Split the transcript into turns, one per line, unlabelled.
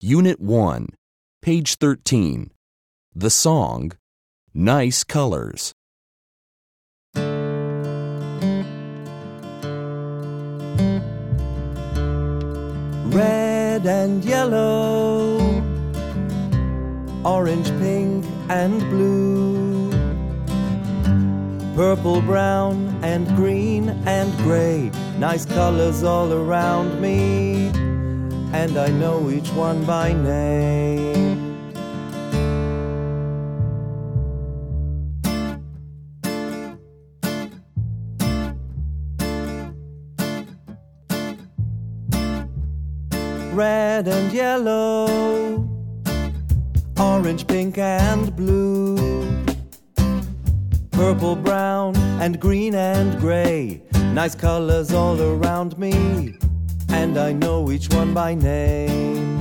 Unit 1, page 13. The song, Nice Colors.
Red and yellow, orange, pink and blue, purple, brown and green and gray, nice colors all around me, and I know each one by name. Red and yellow, orange, pink and blue, purple, brown and green and gray, nice colors all around me, and I know each one by name.